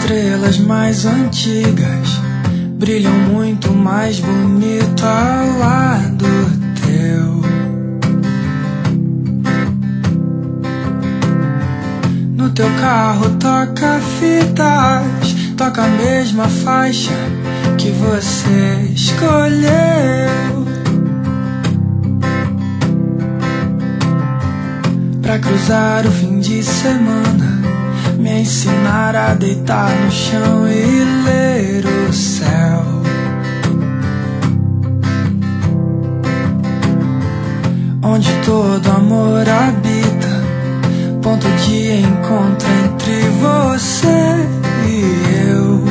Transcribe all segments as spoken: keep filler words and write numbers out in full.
estrelas mais antigas brilham muito mais bonito ao lado teu. No teu carro toca fitas, toca a mesma faixa que você escolheu pra cruzar o fim de semana, me ensinar a deitar no chão e ler o céu. Onde todo amor habita, ponto de encontro entre você e eu.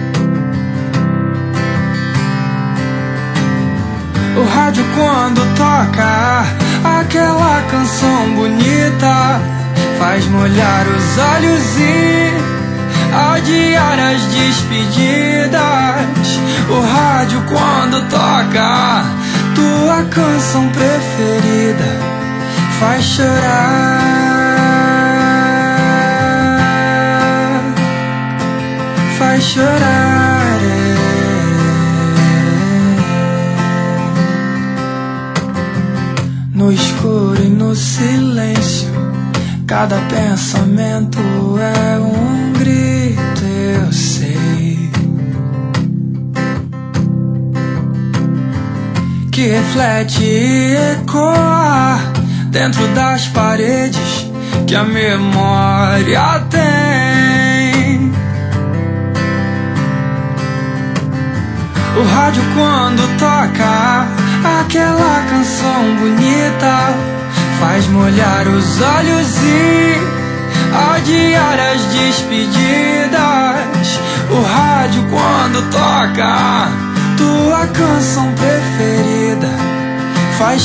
O rádio quando toca aquela canção bonita faz molhar os olhos e adiar as despedidas. O rádio quando toca tua canção preferida faz chorar, faz chorar, é. No escuro e no silêncio, cada pensamento é um grito, eu sei, que reflete e ecoa dentro das paredes que a memória tem. O rádio quando toca aquela canção bonita faz molhar os olhos e adiar as despedidas. O rádio quando toca tua canção preferida faz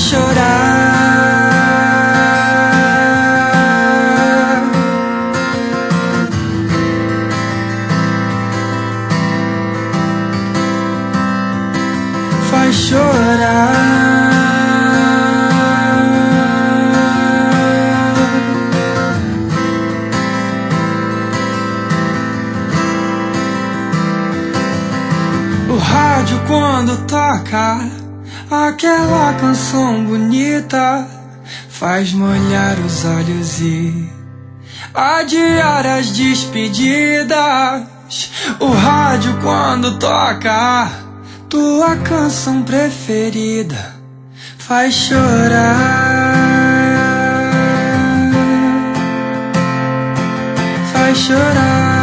chorar, faz chorar. O rádio quando toca aquela canção bonita faz molhar os olhos e adiar as despedidas. O rádio quando toca tua canção preferida faz chorar, faz chorar.